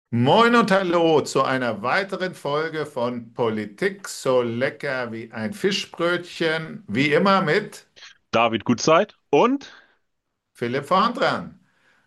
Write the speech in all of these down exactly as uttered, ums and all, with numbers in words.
Moin und hallo zu einer weiteren Folge von Politik so lecker wie ein Fischbrötchen, wie immer mit David Gutzeit und Philipp von dran.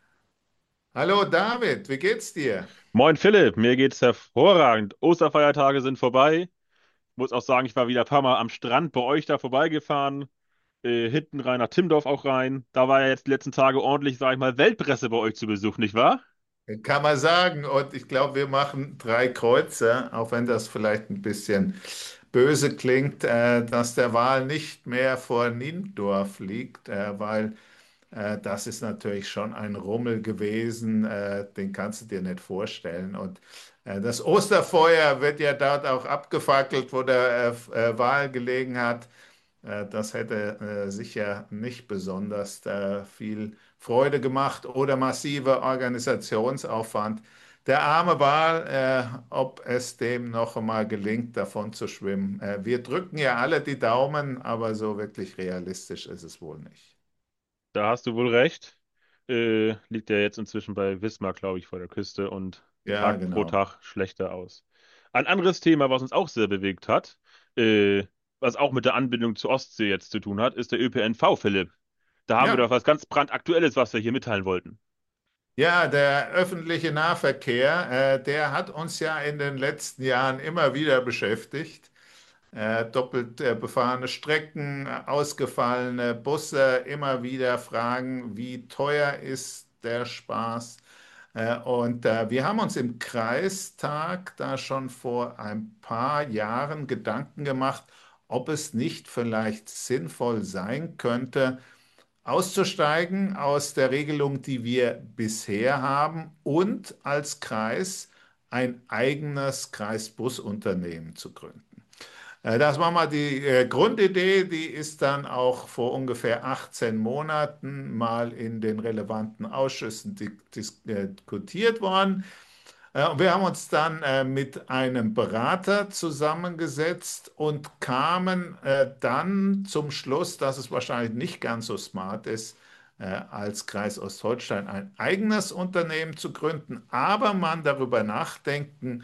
Hallo David, wie geht's dir? Moin Philipp, mir geht's hervorragend. Osterfeiertage sind vorbei. Muss auch sagen, ich war wieder ein paar Mal am Strand bei euch da vorbeigefahren. Äh, hinten rein nach Timmendorf auch rein. Da war ja jetzt die letzten Tage ordentlich, sag ich mal, Weltpresse bei euch zu Besuch, nicht wahr? Kann man sagen. Und ich glaube, wir machen drei Kreuze, auch wenn das vielleicht ein bisschen böse klingt, äh, dass der Wal nicht mehr vor Niendorf liegt, äh, weil Äh, das ist natürlich schon ein Rummel gewesen, äh, den kannst du dir nicht vorstellen. Und äh, das Osterfeuer wird ja dort auch abgefackelt, wo der äh, äh, Wal gelegen hat. Äh, das hätte äh, sicher nicht besonders äh, viel Freude gemacht oder massiver Organisationsaufwand. Der arme Wal, äh, ob es dem noch einmal gelingt, davon zu schwimmen. Äh, wir drücken ja alle die Daumen, aber so wirklich realistisch ist es wohl nicht. Da hast du wohl recht. Äh, liegt ja jetzt inzwischen bei Wismar, glaube ich, vor der Küste und Ja, Tag pro genau. Tag schlechter aus. Ein anderes Thema, was uns auch sehr bewegt hat, äh, was auch mit der Anbindung zur Ostsee jetzt zu tun hat, ist der Ö P N V, Philipp. Da haben wir doch Ja. was ganz brandaktuelles, was wir hier mitteilen wollten. Ja, der öffentliche Nahverkehr, äh, der hat uns ja in den letzten Jahren immer wieder beschäftigt. Äh, doppelt äh, befahrene Strecken, äh, ausgefallene Busse, immer wieder Fragen, wie teuer ist der Spaß? Äh, und äh, wir haben uns im Kreistag da schon vor ein paar Jahren Gedanken gemacht, ob es nicht vielleicht sinnvoll sein könnte, auszusteigen aus der Regelung, die wir bisher haben und als Kreis ein eigenes Kreisbusunternehmen zu gründen. Äh, Das war mal die äh, Grundidee, die ist dann auch vor ungefähr achtzehn Monaten mal in den relevanten Ausschüssen di- diskutiert worden. Äh, Wir haben uns dann äh, mit einem Berater zusammengesetzt und kamen äh, dann zum Schluss, dass es wahrscheinlich nicht ganz so smart ist, äh, als Kreis Ostholstein ein eigenes Unternehmen zu gründen, aber man darüber nachdenken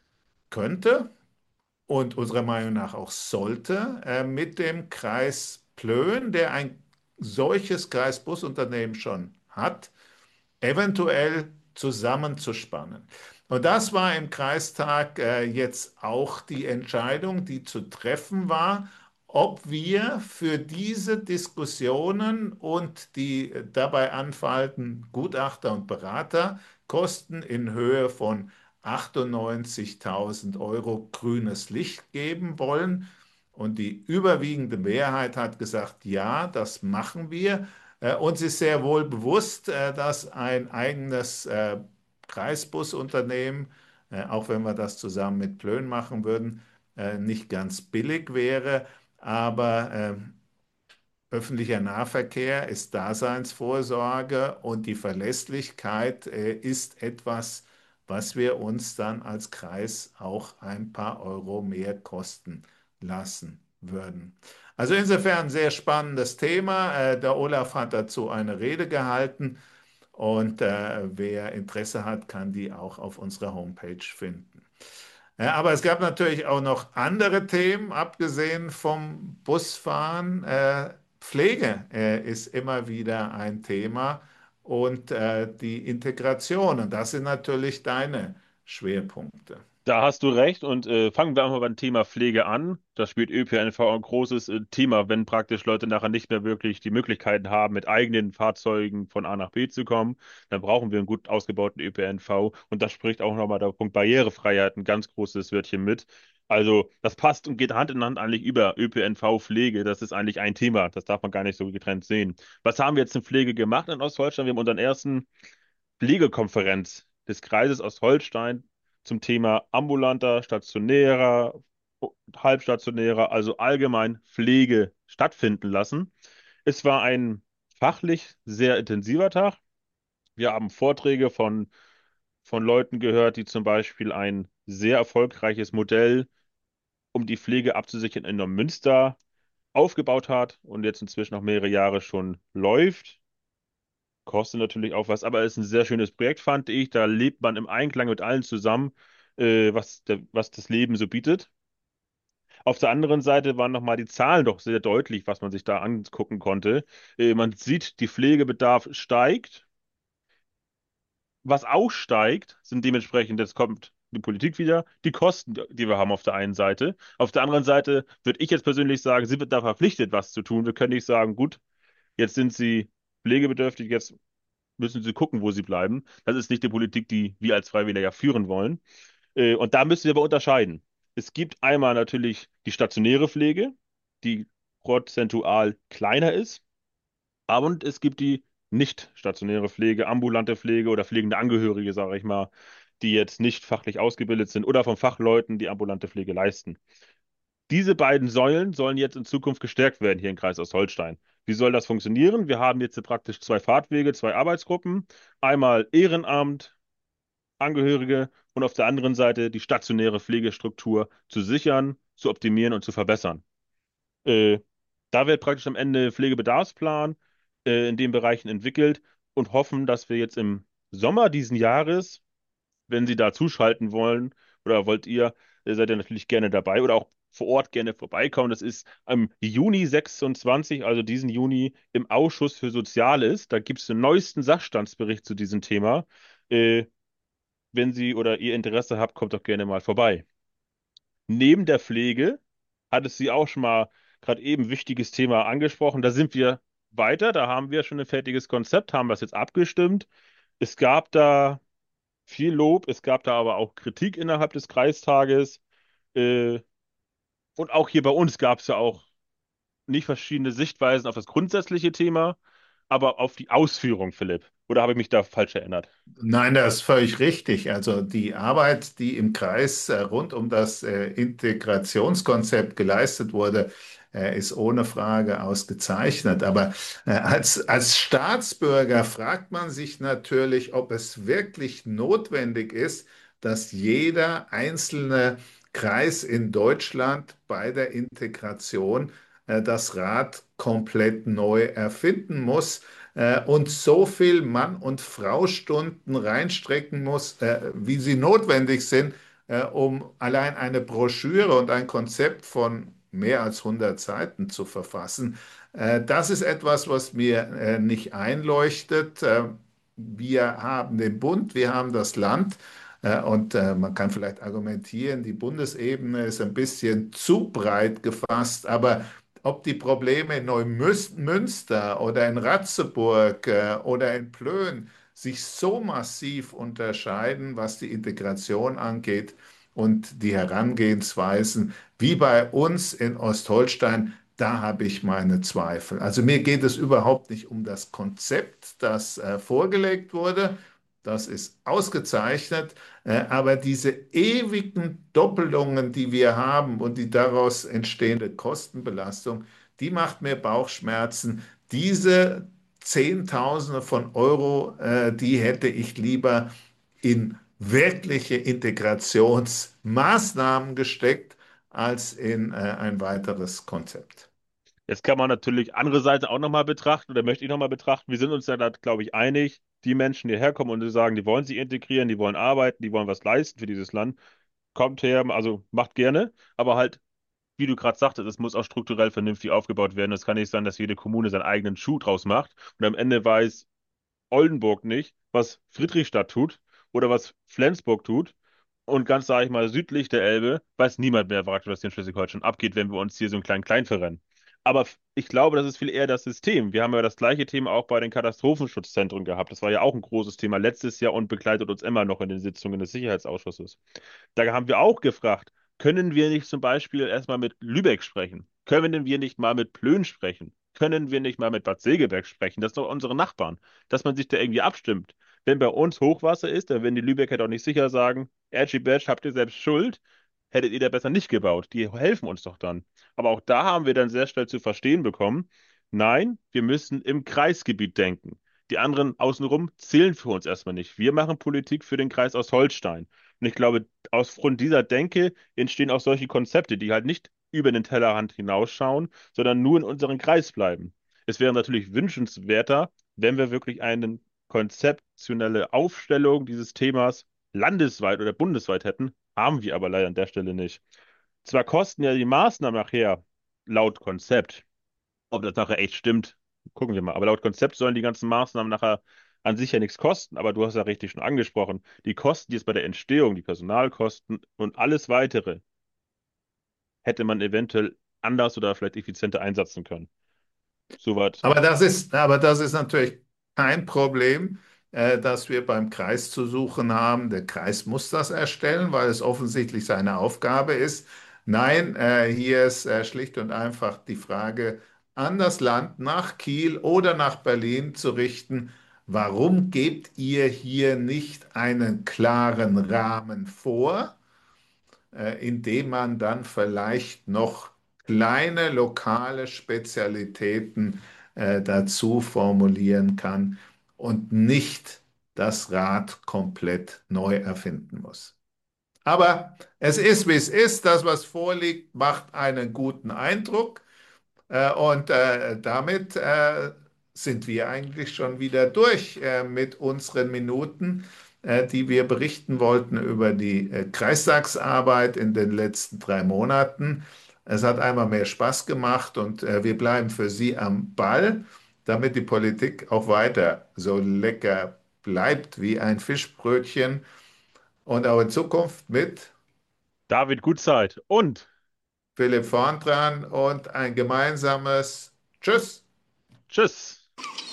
könnte und unserer Meinung nach auch sollte, äh, mit dem Kreis Plön, der ein solches Kreisbusunternehmen schon hat, eventuell zusammenzuspannen. Und das war im Kreistag äh, jetzt auch die Entscheidung, die zu treffen war, ob wir für diese Diskussionen und die dabei anfallenden Gutachter- und Beraterkosten in Höhe von achtundneunzigtausend Euro grünes Licht geben wollen. Und die überwiegende Mehrheit hat gesagt, ja, das machen wir. Äh, Uns ist sehr wohl bewusst, äh, dass ein eigenes äh, Kreisbusunternehmen, äh, auch wenn wir das zusammen mit Plön machen würden, äh, nicht ganz billig wäre. Aber äh, öffentlicher Nahverkehr ist Daseinsvorsorge und die Verlässlichkeit äh, ist etwas, was wir uns dann als Kreis auch ein paar Euro mehr kosten lassen würden. Also insofern ein sehr spannendes Thema. Äh, der Olaf hat dazu eine Rede gehalten und äh, wer Interesse hat, kann die auch auf unserer Homepage finden. Ja, aber es gab natürlich auch noch andere Themen, abgesehen vom Busfahren. Äh, Pflege äh, ist immer wieder ein Thema und äh, die Integration. Und das sind natürlich deine Schwerpunkte. Da hast du recht und äh, fangen wir einmal beim Thema Pflege an. Da spielt Ö P N V ein großes äh, Thema, wenn praktisch Leute nachher nicht mehr wirklich die Möglichkeiten haben, mit eigenen Fahrzeugen von A nach B zu kommen. Dann brauchen wir einen gut ausgebauten Ö P N V und da spricht auch nochmal der Punkt Barrierefreiheit ein ganz großes Wörtchen mit. Also das passt und geht Hand in Hand eigentlich über Ö P N V-Pflege. Das ist eigentlich ein Thema. Das darf man gar nicht so getrennt sehen. Was haben wir jetzt in Pflege gemacht in Ostdeutschland? Wir haben unseren ersten Pflegekonferenz des Kreises Ostholstein zum Thema ambulanter, stationärer, halbstationärer, also allgemein Pflege stattfinden lassen. Es war ein fachlich sehr intensiver Tag. Wir haben Vorträge von, von Leuten gehört, die zum Beispiel ein sehr erfolgreiches Modell, um die Pflege abzusichern, in Neumünster aufgebaut hat und jetzt inzwischen noch mehrere Jahre schon läuft. kostet natürlich auch was, aber es ist ein sehr schönes Projekt, fand ich. Da lebt man im Einklang mit allen zusammen, äh, was, der, was das Leben so bietet. Auf der anderen Seite waren nochmal die Zahlen doch sehr deutlich, was man sich da angucken konnte. Äh, man sieht, die Pflegebedarf steigt. Was auch steigt, sind dementsprechend, jetzt kommt die Politik wieder, die Kosten, die wir haben auf der einen Seite. Auf der anderen Seite würde ich jetzt persönlich sagen, sie wird da verpflichtet, was zu tun. Wir können nicht sagen, gut, jetzt sind sie pflegebedürftig, jetzt müssen sie gucken, wo sie bleiben. Das ist nicht die Politik, die wir als Freiwilliger ja führen wollen. Äh, Und da müssen wir aber unterscheiden. Es gibt einmal natürlich die stationäre Pflege, die prozentual kleiner ist. Aber und es gibt die nicht stationäre Pflege, ambulante Pflege oder pflegende Angehörige, sage ich mal, die jetzt nicht fachlich ausgebildet sind oder von Fachleuten, die ambulante Pflege leisten. Diese beiden Säulen sollen jetzt in Zukunft gestärkt werden hier im Kreis Ostholstein. Wie soll das funktionieren? Wir haben jetzt praktisch zwei Fahrtwege, zwei Arbeitsgruppen. Einmal Ehrenamt, Angehörige und auf der anderen Seite die stationäre Pflegestruktur zu sichern, zu optimieren und zu verbessern. Äh, Da wird praktisch am Ende Pflegebedarfsplan äh, in den Bereichen entwickelt und hoffen, dass wir jetzt im Sommer diesen Jahres, wenn Sie da zuschalten wollen oder wollt ihr, äh, seid ihr natürlich gerne dabei oder auch vor Ort gerne vorbeikommen. Das ist am Juni sechsundzwanzig, also diesen Juni, im Ausschuss für Soziales. Da gibt es den neuesten Sachstandsbericht zu diesem Thema. Äh, Wenn Sie oder ihr Interesse habt, kommt doch gerne mal vorbei. Neben der Pflege hat es sie auch schon mal gerade eben wichtiges Thema angesprochen. Da sind wir weiter, da haben wir schon ein fertiges Konzept, haben das jetzt abgestimmt. Es gab da viel Lob, es gab da aber auch Kritik innerhalb des Kreistages. Äh, und auch hier bei uns gab es ja auch nicht verschiedene Sichtweisen auf das grundsätzliche Thema, aber auf die Ausführung, Philipp. Oder habe ich mich da falsch erinnert? Nein, das ist völlig richtig. Also die Arbeit, die im Kreis äh, rund um das äh, Integrationskonzept geleistet wurde, äh, ist ohne Frage ausgezeichnet. Aber äh, als, als Staatsbürger fragt man sich natürlich, ob es wirklich notwendig ist, dass jeder einzelne Kreis in Deutschland bei der Integration äh, das Rad komplett neu erfinden muss äh, und so viel Mann- und Frau-Stunden reinstrecken muss, äh, wie sie notwendig sind, äh, um allein eine Broschüre und ein Konzept von mehr als hundert Seiten zu verfassen. Äh, das ist etwas, was mir äh, nicht einleuchtet. Äh, wir haben den Bund, wir haben das Land. Äh, Und äh, man kann vielleicht argumentieren, die Bundesebene ist ein bisschen zu breit gefasst, aber ob die Probleme in Neumünster oder in Ratzeburg äh, oder in Plön sich so massiv unterscheiden, was die Integration angeht und die Herangehensweisen, wie bei uns in Ostholstein, da habe ich meine Zweifel. Also mir geht es überhaupt nicht um das Konzept, das äh, vorgelegt wurde. Das ist ausgezeichnet, äh, aber diese ewigen Doppelungen, die wir haben und die daraus entstehende Kostenbelastung, die macht mir Bauchschmerzen. Diese Zehntausende von Euro, äh, die hätte ich lieber in wirkliche Integrationsmaßnahmen gesteckt, als in äh, ein weiteres Konzept. Jetzt kann man natürlich andere Seite auch nochmal betrachten oder möchte ich nochmal betrachten. Wir sind uns ja da, glaube ich, einig. Die Menschen, die herkommen und die sagen, die wollen sich integrieren, die wollen arbeiten, die wollen was leisten für dieses Land, kommt her, also macht gerne, aber halt, wie du gerade sagtest, es muss auch strukturell vernünftig aufgebaut werden. Es kann nicht sein, dass jede Kommune seinen eigenen Schuh draus macht und am Ende weiß Oldenburg nicht, was Friedrichstadt tut oder was Flensburg tut. Und ganz, sage ich mal, südlich der Elbe weiß niemand mehr, was hier in Schleswig-Holstein abgeht, wenn wir uns hier so einen kleinen Klein verrennen. Aber f- ich glaube, das ist viel eher das System. Wir haben ja das gleiche Thema auch bei den Katastrophenschutzzentren gehabt. Das war ja auch ein großes Thema letztes Jahr und begleitet uns immer noch in den Sitzungen des Sicherheitsausschusses. Da haben wir auch gefragt, können wir nicht zum Beispiel erstmal mit Lübeck sprechen? Können wir nicht mal mit Plön sprechen? Können wir nicht mal mit Bad Segeberg sprechen? Das sind doch unsere Nachbarn. Dass man sich da irgendwie abstimmt. Wenn bei uns Hochwasser ist, dann werden die Lübecker doch nicht sicher sagen, Erci Batsch, habt ihr selbst Schuld? Hättet ihr da besser nicht gebaut? Die helfen uns doch dann. Aber auch da haben wir dann sehr schnell zu verstehen bekommen, nein, wir müssen im Kreisgebiet denken. Die anderen außenrum zählen für uns erstmal nicht. Wir machen Politik für den Kreis aus Holstein. Und ich glaube, aus Grund dieser Denke entstehen auch solche Konzepte, die halt nicht über den Tellerrand hinausschauen, sondern nur in unserem Kreis bleiben. Es wäre natürlich wünschenswerter, wenn wir wirklich eine konzeptionelle Aufstellung dieses Themas landesweit oder bundesweit hätten, haben wir aber leider an der Stelle nicht. Zwar kosten ja die Maßnahmen nachher laut Konzept, ob das nachher echt stimmt, gucken wir mal. Aber laut Konzept sollen die ganzen Maßnahmen nachher an sich ja nichts kosten. Aber du hast ja richtig schon angesprochen. Die Kosten, die es bei der Entstehung, die Personalkosten und alles weitere, hätte man eventuell anders oder vielleicht effizienter einsetzen können. Soweit. Aber das ist, aber das ist natürlich kein Problem, äh, das wir beim Kreis zu suchen haben. Der Kreis muss das erstellen, weil es offensichtlich seine Aufgabe ist. Nein, äh, hier ist äh, schlicht und einfach die Frage an das Land, nach Kiel oder nach Berlin zu richten. Warum gebt ihr hier nicht einen klaren Rahmen vor, äh, indem man dann vielleicht noch kleine lokale Spezialitäten äh, dazu formulieren kann und nicht das Rad komplett neu erfinden muss. Aber es ist, wie es ist. Das, was vorliegt, macht einen guten Eindruck. Äh, und äh, damit äh, sind wir eigentlich schon wieder durch äh, mit unseren Minuten, äh, die wir berichten wollten über die äh, Kreistagsarbeit in den letzten drei Monaten. Es hat einmal mehr Spaß gemacht und äh, wir bleiben für Sie am Ball, damit die Politik auch weiter so lecker bleibt wie ein Fischbrötchen und auch in Zukunft mit David, gut Zeit. Und Philipp Vorntran und ein gemeinsames Tschüss. tschüss.